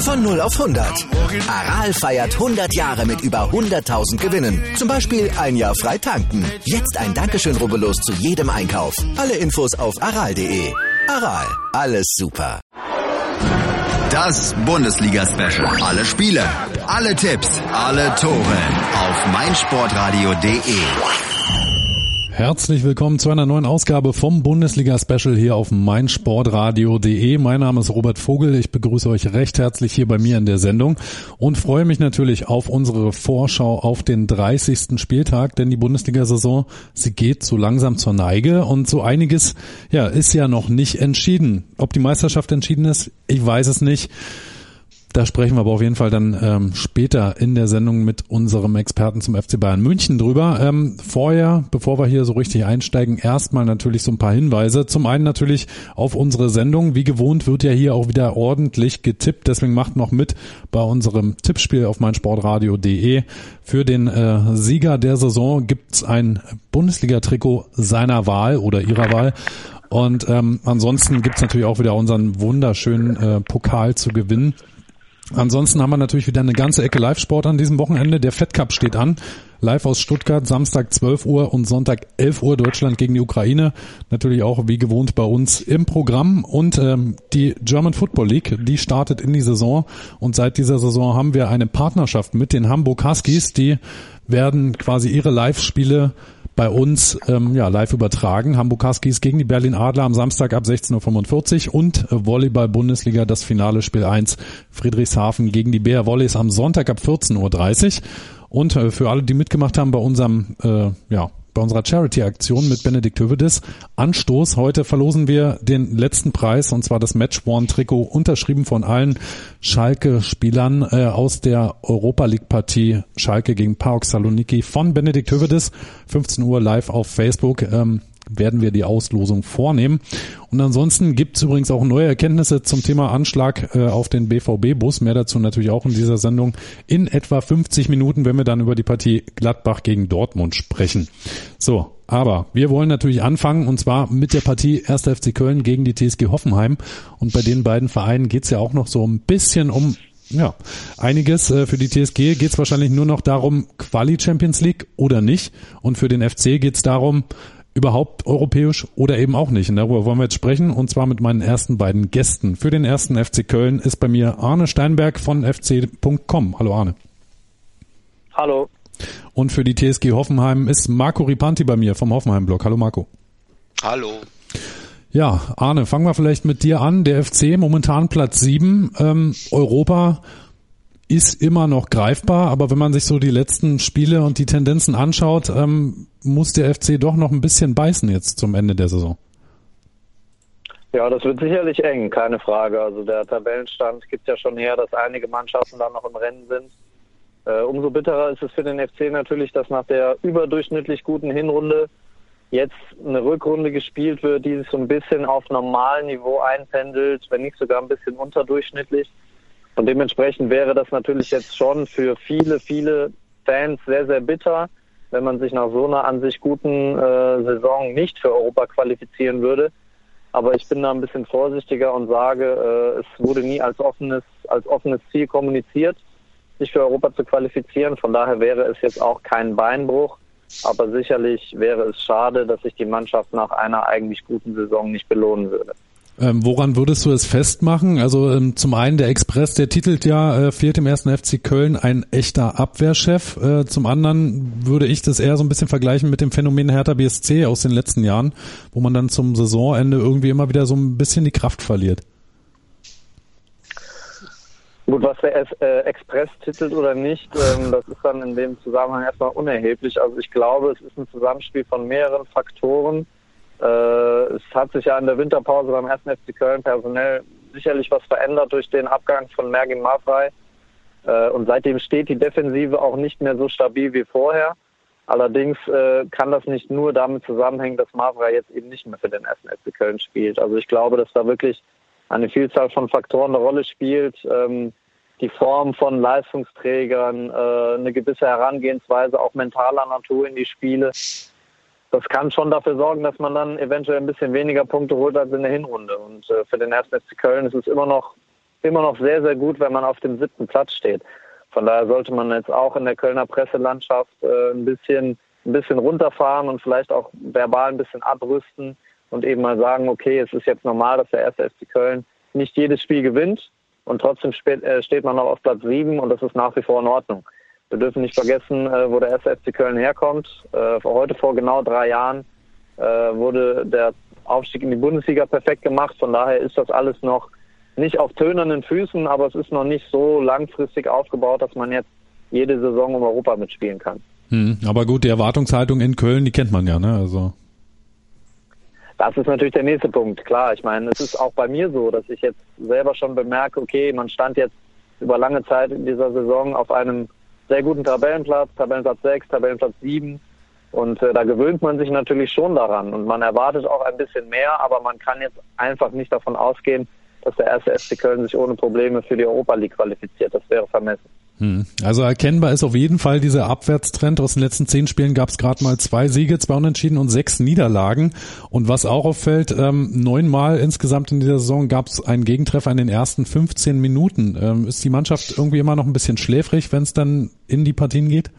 Von 0 auf 100. Aral feiert 100 Jahre mit über 100.000 Gewinnen. Zum Beispiel ein Jahr frei tanken. Jetzt ein Dankeschön, rubbellos zu jedem Einkauf. Alle Infos auf aral.de. Aral, alles super. Das Bundesliga-Special. Alle Spiele, alle Tipps, alle Tore auf meinsportradio.de. Herzlich willkommen zu einer neuen Ausgabe vom Bundesliga-Special hier auf meinsportradio.de. Mein Name ist Robert Vogel. Ich begrüße euch recht herzlich hier bei mir in der Sendung und freue mich natürlich auf unsere Vorschau auf den 30. Spieltag, denn die Bundesliga-Saison, sie geht so langsam zur Neige und so einiges, ist ja noch nicht entschieden. Ob die Meisterschaft entschieden ist, ich weiß es nicht. Da sprechen wir aber auf jeden Fall dann später in der Sendung mit unserem Experten zum FC Bayern München drüber. Vorher, bevor wir hier so richtig einsteigen, erstmal natürlich so ein paar Hinweise. Zum einen natürlich auf unsere Sendung. Wie gewohnt wird ja hier auch wieder ordentlich getippt. Deswegen macht noch mit bei unserem Tippspiel auf meinsportradio.de. Für den Sieger der Saison gibt's ein Bundesliga-Trikot seiner Wahl oder ihrer Wahl. Und ansonsten gibt's natürlich auch wieder unseren wunderschönen Pokal zu gewinnen. Ansonsten haben wir natürlich wieder eine ganze Ecke Live-Sport an diesem Wochenende. Der Fed Cup steht an. Live aus Stuttgart, Samstag 12 Uhr und Sonntag 11 Uhr Deutschland gegen die Ukraine. Natürlich auch wie gewohnt bei uns im Programm. Und die German Football League, die startet in die Saison. Und seit dieser Saison haben wir eine Partnerschaft mit den Hamburg Huskies. Die werden quasi ihre Live-Spiele bei uns live übertragen. Hamburg Huskies gegen die Berlin Adler am Samstag ab 16.45 Uhr und Volleyball-Bundesliga, das Finale Spiel 1, Friedrichshafen gegen die BR Volleys am Sonntag ab 14.30 Uhr. Und für alle, die mitgemacht haben bei unserem bei unserer Charity-Aktion mit Benedikt Hövedes, Anstoß. Heute verlosen wir den letzten Preis, und zwar das Match-Worn-Trikot, unterschrieben von allen Schalke-Spielern aus der Europa-League-Partie Schalke gegen PAOK Saloniki von Benedikt Hövedes. 15 Uhr live auf Facebook werden wir die Auslosung vornehmen. Und ansonsten gibt es übrigens auch neue Erkenntnisse zum Thema Anschlag auf den BVB-Bus. Mehr dazu natürlich auch in dieser Sendung in etwa 50 Minuten, wenn wir dann über die Partie Gladbach gegen Dortmund sprechen. So, aber wir wollen natürlich anfangen, und zwar mit der Partie 1. FC Köln gegen die TSG Hoffenheim. Und bei den beiden Vereinen geht es ja auch noch so ein bisschen um einiges. Für die TSG geht es wahrscheinlich nur noch darum, Quali Champions League oder nicht. Und für den FC geht es darum, überhaupt europäisch oder eben auch nicht. Und darüber wollen wir jetzt sprechen, und zwar mit meinen ersten beiden Gästen. Für den 1. FC Köln ist bei mir Arne Steinberg von fc.com. Hallo Arne. Hallo. Und für die TSG Hoffenheim ist Marco Ripanti bei mir vom Hoffenheim-Blog. Hallo Marco. Hallo. Ja, Arne, fangen wir vielleicht mit dir an. Der FC momentan Platz 7. Europa ist immer noch greifbar, aber wenn man sich so die letzten Spiele und die Tendenzen anschaut, muss der FC doch noch ein bisschen beißen jetzt zum Ende der Saison. Ja, das wird sicherlich eng, keine Frage. Also der Tabellenstand gibt ja schon her, dass einige Mannschaften da noch im Rennen sind. Umso bitterer ist es für den FC natürlich, dass nach der überdurchschnittlich guten Hinrunde jetzt eine Rückrunde gespielt wird, die sich so ein bisschen auf normalem Niveau einpendelt, wenn nicht sogar ein bisschen unterdurchschnittlich. Und dementsprechend wäre das natürlich jetzt schon für viele, viele Fans sehr, sehr bitter, wenn man sich nach so einer an sich guten Saison nicht für Europa qualifizieren würde. Aber ich bin da ein bisschen vorsichtiger und sage, es wurde nie als offenes Ziel kommuniziert, sich für Europa zu qualifizieren. Von daher wäre es jetzt auch kein Beinbruch. Aber sicherlich wäre es schade, dass sich die Mannschaft nach einer eigentlich guten Saison nicht belohnen würde. Woran würdest du es festmachen? Also zum einen der Express, der titelt ja, fehlt im 1. FC Köln ein echter Abwehrchef. Zum anderen würde ich das eher so ein bisschen vergleichen mit dem Phänomen Hertha BSC aus den letzten Jahren, wo man dann zum Saisonende irgendwie immer wieder so ein bisschen die Kraft verliert. Gut, was der Express titelt oder nicht, das ist dann in dem Zusammenhang erstmal unerheblich. Also ich glaube, es ist ein Zusammenspiel von mehreren Faktoren. Es hat sich ja in der Winterpause beim 1. FC Köln personell sicherlich was verändert durch den Abgang von Mergin Mavrei. Und seitdem steht die Defensive auch nicht mehr so stabil wie vorher. Allerdings kann das nicht nur damit zusammenhängen, dass Mavrei jetzt eben nicht mehr für den 1. FC Köln spielt. Also ich glaube, dass da wirklich eine Vielzahl von Faktoren eine Rolle spielt. Die Form von Leistungsträgern, eine gewisse Herangehensweise auch mentaler Natur in die Spiele. Das kann schon dafür sorgen, dass man dann eventuell ein bisschen weniger Punkte holt als in der Hinrunde. Und für den 1. FC Köln ist es immer noch immer noch sehr, sehr gut, wenn man auf dem 7. Platz steht. Von daher sollte man jetzt auch in der Kölner Presselandschaft ein bisschen runterfahren und vielleicht auch verbal ein bisschen abrüsten und eben mal sagen, okay, es ist jetzt normal, dass der 1. FC Köln nicht jedes Spiel gewinnt und trotzdem steht man noch auf Platz 7 und das ist nach wie vor in Ordnung. Wir dürfen nicht vergessen, wo der 1. FC Köln herkommt. Heute vor genau 3 Jahren wurde der Aufstieg in die Bundesliga perfekt gemacht. Von daher ist das alles noch nicht auf tönernen Füßen, aber es ist noch nicht so langfristig aufgebaut, dass man jetzt jede Saison um Europa mitspielen kann. Aber gut, die Erwartungshaltung in Köln, die kennt man ja, ne? Also das ist natürlich der nächste Punkt. Klar, ich meine, es ist auch bei mir so, dass ich jetzt selber schon bemerke, okay, man stand jetzt über lange Zeit in dieser Saison auf einem sehr guten Tabellenplatz 6, Tabellenplatz 7. Und da gewöhnt man sich natürlich schon daran. Und man erwartet auch ein bisschen mehr, aber man kann jetzt einfach nicht davon ausgehen, dass der 1. FC Köln sich ohne Probleme für die Europa League qualifiziert. Das wäre vermessen. Also erkennbar ist auf jeden Fall dieser Abwärtstrend. Aus den letzten 10 Spielen gab es gerade mal 2 Siege, 2 Unentschieden und 6 Niederlagen. Und was auch auffällt, 9 Mal insgesamt in dieser Saison gab es einen Gegentreffer in den ersten 15 Minuten. Ist die Mannschaft irgendwie immer noch ein bisschen schläfrig, wenn es dann in die Partien geht?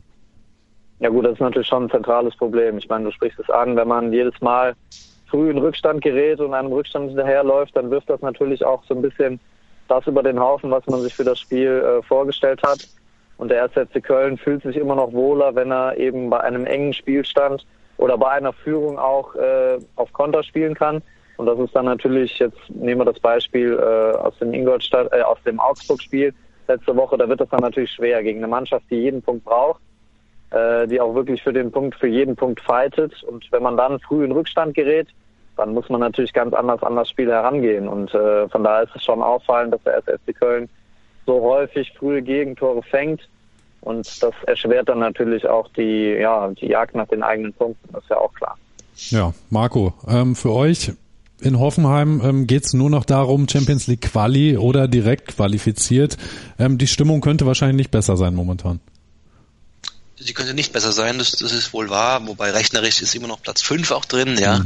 Ja gut, das ist natürlich schon ein zentrales Problem. Ich meine, du sprichst es an, wenn man jedes Mal früh in Rückstand gerät und einem Rückstand hinterherläuft, dann wirft das natürlich auch so ein bisschen das über den Haufen, was man sich für das Spiel vorgestellt hat. Und der 1. FC Köln fühlt sich immer noch wohler, wenn er eben bei einem engen Spielstand oder bei einer Führung auch auf Konter spielen kann. Und das ist dann natürlich, jetzt nehmen wir das Beispiel aus dem Augsburg-Spiel letzte Woche, da wird das dann natürlich schwer gegen eine Mannschaft, die jeden Punkt braucht, die auch wirklich für jeden Punkt fightet. Und wenn man dann früh in Rückstand gerät, dann muss man natürlich ganz anders an das Spiel herangehen. Und von daher ist es schon auffallend, dass der 1. FC Köln so häufig frühe Gegentore fängt. Und das erschwert dann natürlich auch die Jagd nach den eigenen Punkten. Das ist ja auch klar. Ja, Marco, für euch in Hoffenheim geht's nur noch darum, Champions League Quali oder direkt qualifiziert. Die Stimmung könnte wahrscheinlich nicht besser sein momentan. Sie könnte nicht besser sein, das ist wohl wahr, wobei rechnerisch ist immer noch Platz 5 auch drin, ja.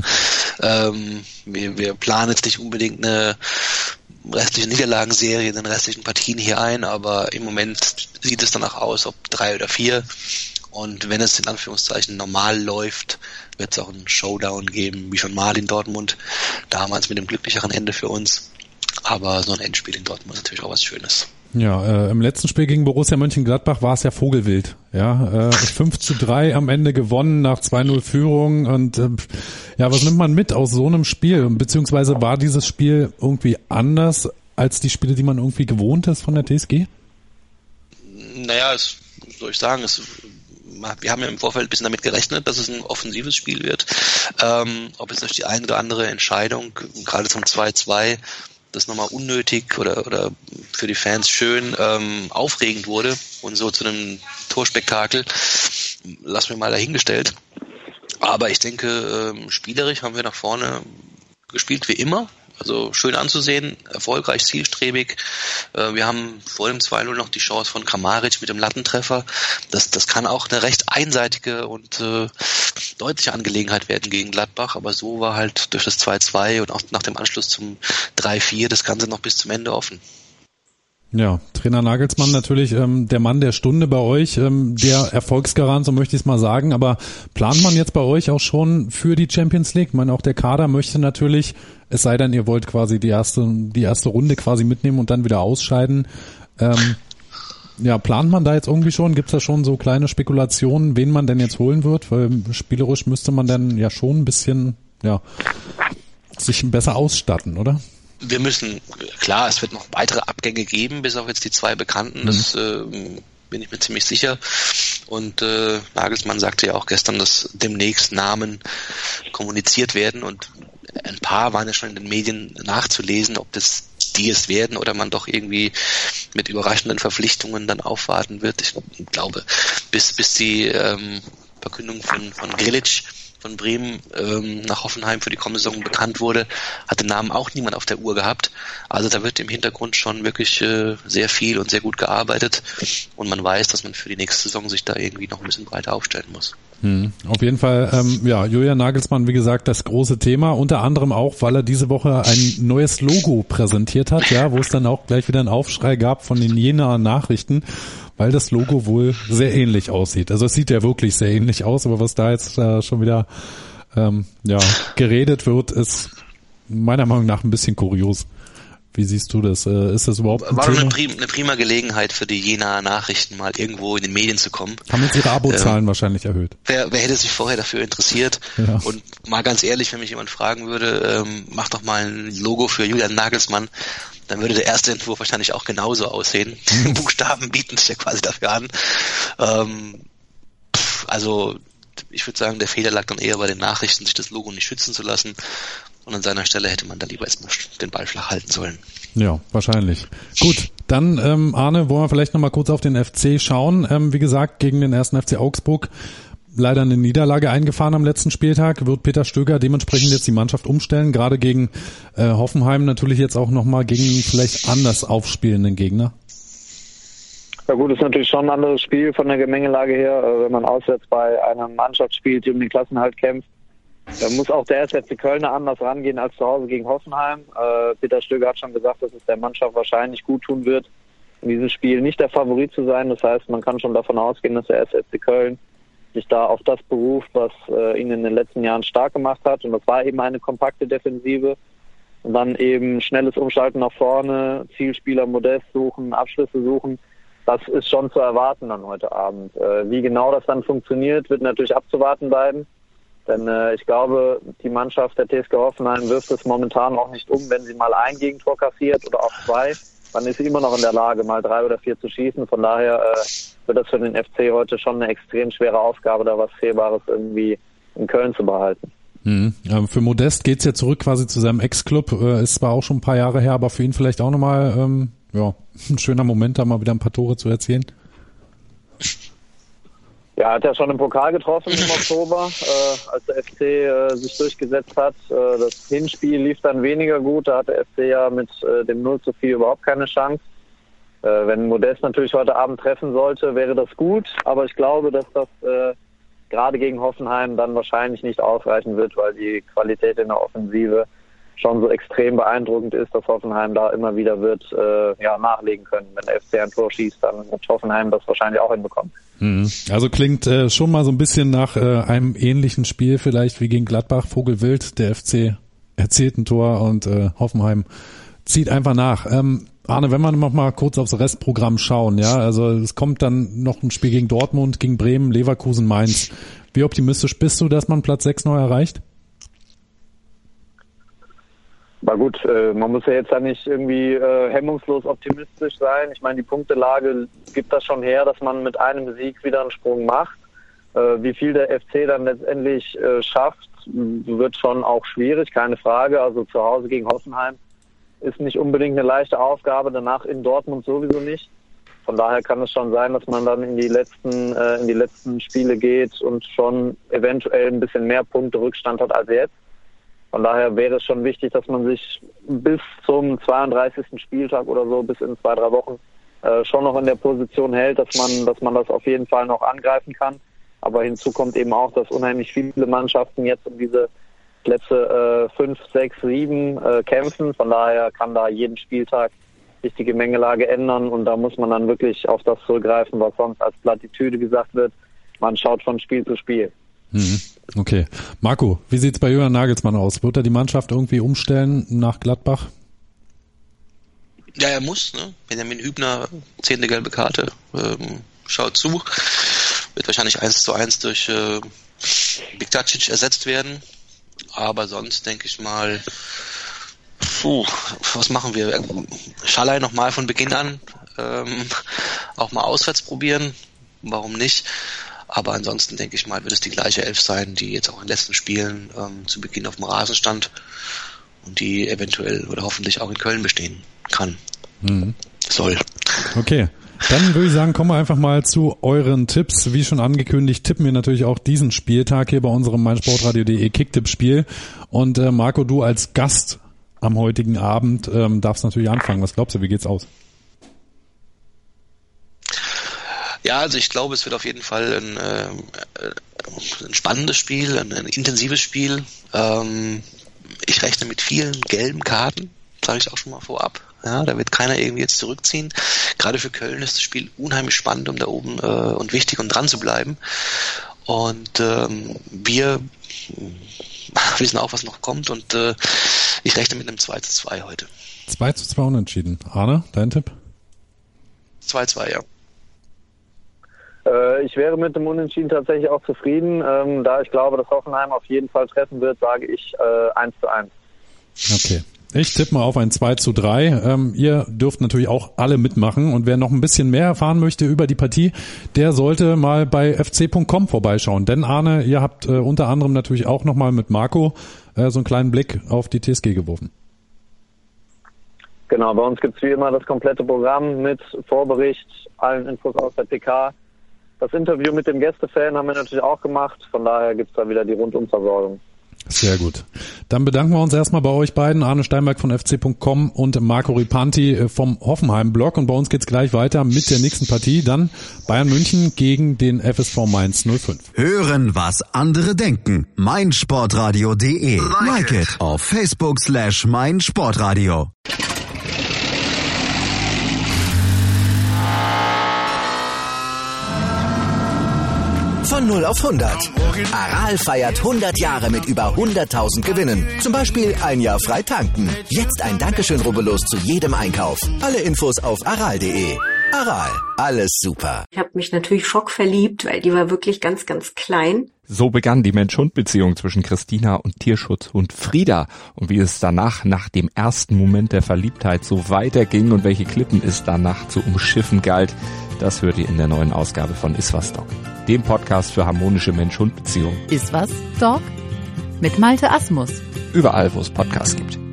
Wir planen jetzt nicht unbedingt eine restliche Niederlagenserie in den restlichen Partien hier ein, aber im Moment sieht es danach aus, ob 3 oder 4. Und wenn es in Anführungszeichen normal läuft, wird es auch einen Showdown geben, wie schon mal in Dortmund, damals mit dem glücklicheren Ende für uns. Aber so ein Endspiel in Dortmund ist natürlich auch was Schönes. Ja, im letzten Spiel gegen Borussia Mönchengladbach war es ja Vogelwild. Ja, 5:3 am Ende gewonnen nach 2:0 Führung. Und was nimmt man mit aus so einem Spiel? Beziehungsweise war dieses Spiel irgendwie anders als die Spiele, die man irgendwie gewohnt ist von der TSG? Naja, soll ich sagen, wir haben ja im Vorfeld ein bisschen damit gerechnet, dass es ein offensives Spiel wird. Ob es durch die eine oder andere Entscheidung, gerade zum 2:2, das nochmal unnötig oder für die Fans schön aufregend wurde und so zu einem Torspektakel, lassen wir mal dahingestellt. Aber ich denke, spielerisch haben wir nach vorne gespielt wie immer. Also schön anzusehen, erfolgreich, zielstrebig. Wir haben vor dem 2:0 noch die Chance von Kramaric mit dem Lattentreffer. Das kann auch eine recht einseitige und deutliche Angelegenheit werden gegen Gladbach. Aber so war halt durch das 2:2 und auch nach dem Anschluss zum 3:4 das Ganze noch bis zum Ende offen. Ja, Trainer Nagelsmann natürlich der Mann der Stunde bei euch, der Erfolgsgarant, so möchte ich es mal sagen. Aber plant man jetzt bei euch auch schon für die Champions League? Ich meine, auch der Kader möchte natürlich, es sei denn, ihr wollt quasi die erste Runde quasi mitnehmen und dann wieder ausscheiden. Plant man da jetzt irgendwie schon? Gibt's da schon so kleine Spekulationen, wen man denn jetzt holen wird? Weil spielerisch müsste man dann ja schon ein bisschen sich besser ausstatten, oder? Wir müssen, klar, es wird noch weitere Abgänge geben, bis auf jetzt die 2 bekannten, das bin ich mir ziemlich sicher. Und Nagelsmann sagte ja auch gestern, dass demnächst Namen kommuniziert werden und ein paar waren ja schon in den Medien nachzulesen, ob das die es werden oder man doch irgendwie mit überraschenden Verpflichtungen dann aufwarten wird. Ich glaube, bis die Verkündung von Grilic von Bremen nach Hoffenheim für die kommende Saison bekannt wurde, hat den Namen auch niemand auf der Uhr gehabt. Also da wird im Hintergrund schon wirklich sehr viel und sehr gut gearbeitet und man weiß, dass man für die nächste Saison sich da irgendwie noch ein bisschen breiter aufstellen muss. Auf jeden Fall, Julian Nagelsmann, wie gesagt, das große Thema, unter anderem auch, weil er diese Woche ein neues Logo präsentiert hat, ja, wo es dann auch gleich wieder einen Aufschrei gab von den Jenaer Nachrichten, weil das Logo wohl sehr ähnlich aussieht. Also es sieht ja wirklich sehr ähnlich aus, aber was da jetzt schon wieder geredet wird, ist meiner Meinung nach ein bisschen kurios. Wie siehst du das? Ist das überhaupt ein War Thema? eine prima Gelegenheit für die Jenaer Nachrichten, mal irgendwo in den Medien zu kommen. Haben jetzt ihre Abozahlen wahrscheinlich erhöht. Wer hätte sich vorher dafür interessiert? Ja. Und mal ganz ehrlich, wenn mich jemand fragen würde, mach doch mal ein Logo für Julian Nagelsmann, dann würde der erste Entwurf wahrscheinlich auch genauso aussehen. Buchstaben bieten sich ja quasi dafür an. Also ich würde sagen, der Fehler lag dann eher bei den Nachrichten, sich das Logo nicht schützen zu lassen. Und an seiner Stelle hätte man dann lieber erstmal den Ball flach halten sollen. Ja, wahrscheinlich. Gut, dann Arne, wollen wir vielleicht nochmal kurz auf den FC schauen. Wie gesagt, gegen den 1. FC Augsburg leider eine Niederlage eingefahren am letzten Spieltag. Wird Peter Stöger dementsprechend jetzt die Mannschaft umstellen, gerade gegen Hoffenheim natürlich jetzt auch nochmal gegen vielleicht anders aufspielenden Gegner? Ja gut, ist natürlich schon ein anderes Spiel von der Gemengelage her, wenn man auswärts bei einer Mannschaft spielt, die um den Klassenerhalt kämpft. Da muss auch der 1. FC Köln anders rangehen als zu Hause gegen Hoffenheim. Peter Stöger hat schon gesagt, dass es der Mannschaft wahrscheinlich gut tun wird, in diesem Spiel nicht der Favorit zu sein. Das heißt, man kann schon davon ausgehen, dass der 1. FC Köln sich da auf das beruft, was ihn in den letzten Jahren stark gemacht hat. Und das war eben eine kompakte Defensive. Und dann eben schnelles Umschalten nach vorne, Zielspieler Modest suchen, Abschlüsse suchen. Das ist schon zu erwarten dann heute Abend. Wie genau das dann funktioniert, wird natürlich abzuwarten bleiben. Denn ich glaube, die Mannschaft der TSG Hoffenheim wirft es momentan auch nicht um, wenn sie mal ein Gegentor kassiert oder auch zwei. Dann ist sie immer noch in der Lage, mal 3 oder 4 zu schießen. Von daher wird das für den FC heute schon eine extrem schwere Aufgabe, da was Fehlbares irgendwie in Köln zu behalten. Für Modest geht's ja zurück quasi zu seinem Ex-Club. Ist zwar auch schon ein paar Jahre her, aber für ihn vielleicht auch nochmal ein schöner Moment, da mal wieder ein paar Tore zu erzielen. Ja, hat ja schon im Pokal getroffen im Oktober, als der FC sich durchgesetzt hat. Das Hinspiel lief dann weniger gut, da hat der FC ja mit dem 0:4 überhaupt keine Chance. Wenn Modest natürlich heute Abend treffen sollte, wäre das gut, aber ich glaube, dass das gerade gegen Hoffenheim dann wahrscheinlich nicht ausreichen wird, weil die Qualität in der Offensive schon so extrem beeindruckend ist, dass Hoffenheim da immer wieder wird nachlegen können. Wenn der FC ein Tor schießt, dann wird Hoffenheim das wahrscheinlich auch hinbekommen. Also klingt schon mal so ein bisschen nach einem ähnlichen Spiel vielleicht wie gegen Gladbach, Vogelwild. Der FC erzielt ein Tor und Hoffenheim zieht einfach nach. Arne, wenn wir noch mal kurz aufs Restprogramm schauen, ja, also es kommt dann noch ein Spiel gegen Dortmund, gegen Bremen, Leverkusen, Mainz. Wie optimistisch bist du, dass man Platz 6 neu erreicht? Aber gut, man muss ja jetzt da nicht irgendwie hemmungslos optimistisch sein. Ich meine, die Punktelage gibt das schon her, dass man mit einem Sieg wieder einen Sprung macht. Wie viel der FC dann letztendlich schafft, wird schon auch schwierig, keine Frage. Also zu Hause gegen Hoffenheim ist nicht unbedingt eine leichte Aufgabe, danach in Dortmund sowieso nicht. Von daher kann es schon sein, dass man dann in die letzten Spiele geht und schon eventuell ein bisschen mehr Punkte Rückstand hat als jetzt. Von daher wäre es schon wichtig, dass man sich bis zum 32. Spieltag oder so, bis in 2-3 Wochen, schon noch in der Position hält, dass man das auf jeden Fall noch angreifen kann. Aber hinzu kommt eben auch, dass unheimlich viele Mannschaften jetzt um diese Plätze 5, 6, 7 kämpfen. Von daher kann da jeden Spieltag sich die Gemengelage ändern und da muss man dann wirklich auf das zurückgreifen, was sonst als Plattitüde gesagt wird. Man schaut von Spiel zu Spiel. Okay. Marco, wie sieht's bei Julian Nagelsmann aus? Wird er die Mannschaft irgendwie umstellen nach Gladbach? Ja, er muss, ne? Benjamin Hübner, 10. gelbe Karte, schaut zu. Wird wahrscheinlich 1:1 durch Bigtacic ersetzt werden. Aber sonst denke ich mal, was machen wir? Schallei nochmal von Beginn an, auch mal auswärts probieren. Warum nicht? Aber ansonsten denke ich mal, wird es die gleiche Elf sein, die jetzt auch in den letzten Spielen zu Beginn auf dem Rasen stand und die eventuell oder hoffentlich auch in Köln bestehen kann. Soll. Okay. Dann würde ich sagen, kommen wir einfach mal zu euren Tipps. Wie schon angekündigt, tippen wir natürlich auch diesen Spieltag hier bei unserem meinsportradio.de Kicktipp-Spiel. Und Marco, du als Gast am heutigen Abend darfst natürlich anfangen. Was glaubst du, wie geht's aus? Ja, also ich glaube, es wird auf jeden Fall ein spannendes Spiel, ein intensives Spiel. Ich rechne mit vielen gelben Karten, sage ich auch schon mal vorab. Ja, da wird keiner irgendwie jetzt zurückziehen. Gerade für Köln ist das Spiel unheimlich spannend, um da oben und wichtig und dran zu bleiben. Und wir wissen auch, was noch kommt. Und ich rechne mit einem 2:2 heute. 2:2 unentschieden. Arne, dein Tipp? 2:2, ja. Ich wäre mit dem Unentschieden tatsächlich auch zufrieden. Da ich glaube, dass Hoffenheim auf jeden Fall treffen wird, sage ich 1:1. Okay. Ich tippe mal auf ein 2:3. Ihr dürft natürlich auch alle mitmachen und wer noch ein bisschen mehr erfahren möchte über die Partie, der sollte mal bei fc.com vorbeischauen. Denn Arne, ihr habt unter anderem natürlich auch nochmal mit Marco so einen kleinen Blick auf die TSG geworfen. Genau, bei uns gibt's wie immer das komplette Programm mit Vorbericht, allen Infos aus der PK. Das Interview mit dem Gästefan haben wir natürlich auch gemacht, von daher gibt's da wieder die Rundumversorgung. Sehr gut. Dann bedanken wir uns erstmal bei euch beiden, Arne Steinberg von fc.com und Marco Ripanti vom Hoffenheim-Blog. Und bei uns geht's gleich weiter mit der nächsten Partie, dann Bayern München gegen den FSV Mainz 05. Hören, was andere denken. meinsportradio.de. Like it auf Facebook/meinsportradio. Von 0 auf 100. Aral feiert 100 Jahre mit über 100.000 Gewinnen. Zum Beispiel ein Jahr frei tanken. Jetzt ein Dankeschön, rubbellos zu jedem Einkauf. Alle Infos auf aral.de. Aral, alles super. Ich habe mich natürlich schockverliebt, weil die war wirklich ganz, ganz klein. So begann die Mensch-Hund-Beziehung zwischen Christina und Tierschutzhund Frieda. Und wie es danach, nach dem ersten Moment der Verliebtheit, so weiterging und welche Klippen es danach zu umschiffen galt, das hört ihr in der neuen Ausgabe von Iswas Dog, dem Podcast für harmonische Mensch-Hund-Beziehungen. Iswas Dog? Mit Malte Asmus. Überall, wo es Podcasts gibt.